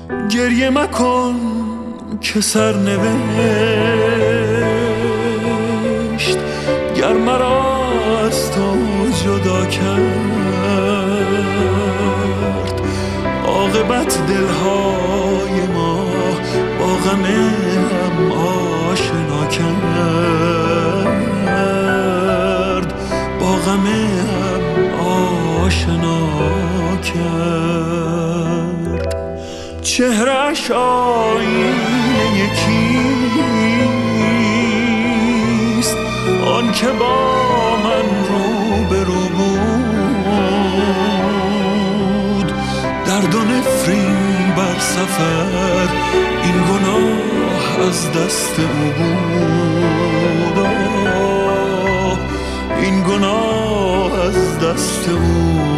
گریه مکن که سرنوشت گر مرا از تو جدا کرد، عاقبت دلهای ما با غم هم آشنا کرد، با غم هم آشنا کرد. چهره‌اش آینه یکیست، آن که با من روبرو بود. درد و نفرین بر سفر این گناه از دست او بود، این گناه از دست او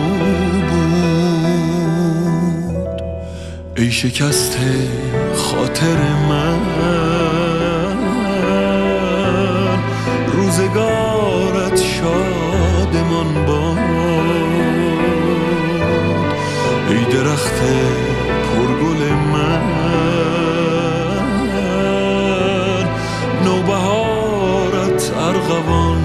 بود. ای شکسته خاطر من، روزگارت شادمان باد. ای درخت پرگل من، نوبهارت ارغوان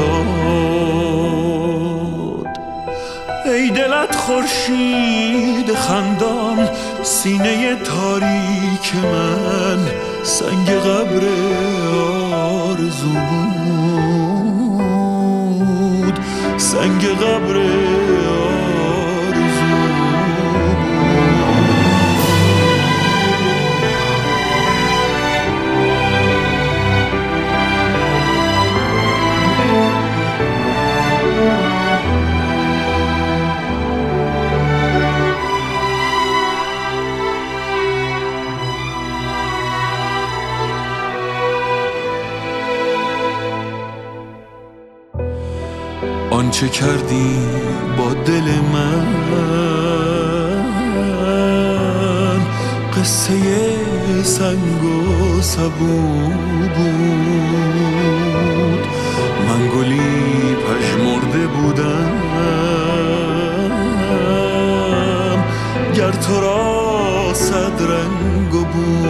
باد. ای دلت خورشید خندان، سینه تاریک من سنگ قبر آرزو بود، سنگ قبر آرزو آنچه کردی با دل من، قصه سنگ و سبو بود. من گلی پژمرده بودم، گر تو را صد رنگ و بو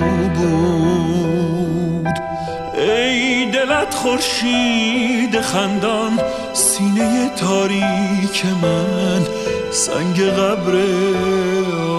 بود. ای دلت خورشید خندان، سینه تاریک من سنگ قبر